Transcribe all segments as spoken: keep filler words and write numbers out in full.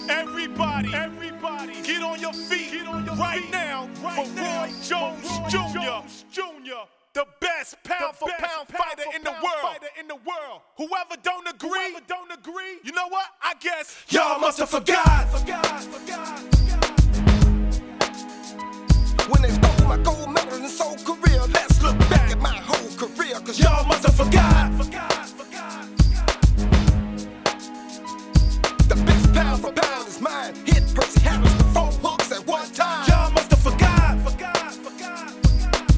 Everybody, everybody, get on your feet, get on your right feet. now right for now. Roy Jones Roy Junior Jones Junior The best pound the for best pound, pound fighter, in, pound the fighter in the world. Whoever don't agree, Whoever don't agree, you know what? I guess y'all must have forgot. forgot, forgot, forgot. When they stole my gold medal and soul career, let's look back at my whole career, cause y'all must have forgot. forgot, forgot, forgot. The best pound for pound is mine. Hit Percy Harris with four hooks at one time. Y'all must have forgot. forgot, forgot, forgot.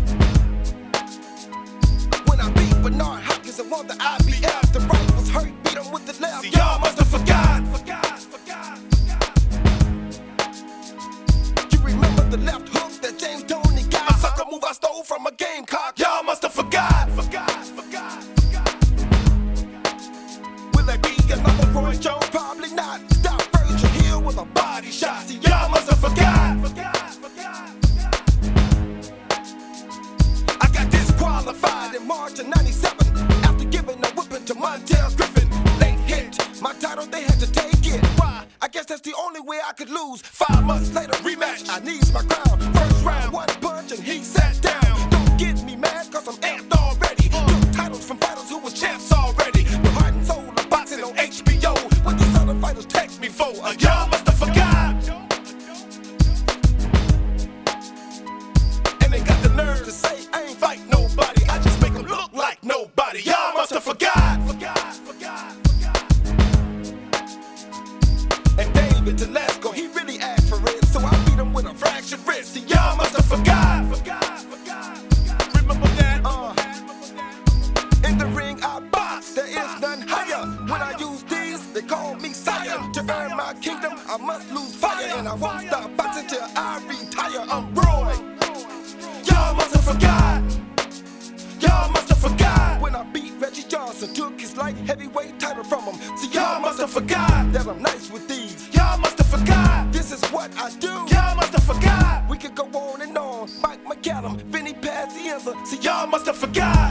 When I beat Bernard Hopkins and won the I B F, the right was hurt, beat him with the left. See, y'all must have forgot. forgot, forgot, forgot. You remember the left hook that James Toney got? Uh-huh. Sucker move I stole from a Gamecock. Y'all must have forgot. forgot, forgot, forgot. Will there be another Roy Jones? Probably not. Stop Virgil Hill with a body shot. See, Y'all must have forgot. forgot, forgot, forgot. I got disqualified in March of ninety-seven after giving a whipping to Montel Griffin. Late hit, my title they had to take it. Why? I guess that's the only way I could lose. Five months later, rematch, I needs my crown. First round, one punch and he sat down. Don't get me mad cause I'm amped already. Took titles from fighters who were champs already. The heart and soul of boxing on H B O. What these other fighters text me for? Uh, Y'all must have forgot. And they got the nerve to say I ain't fight nobody. I just make them look like nobody. Y'all must have forgot. forgot, forgot, forgot. And David Telesco, he really asked for it, so I beat him with a fractured wrist. See, Y'all must have forgot. forgot, forgot, forgot. Remember that? Uh, in the ring I box, there is none higher. When I use these, they call me sire. To earn my kingdom, I must lose fire, and I won't stop boxing till I retire. I'm Roy. Y'all must have forgot. Y'all must have forgot. When I beat Reggie Johnson, took his light heavyweight title from him. See, Y'all must have forgot. that I'm nice with these. Y'all must have forgot. This is what I do. Y'all must have forgot. We could go on and on. Mike McCallum, Vinny Pazienza. See, Y'all must have forgot.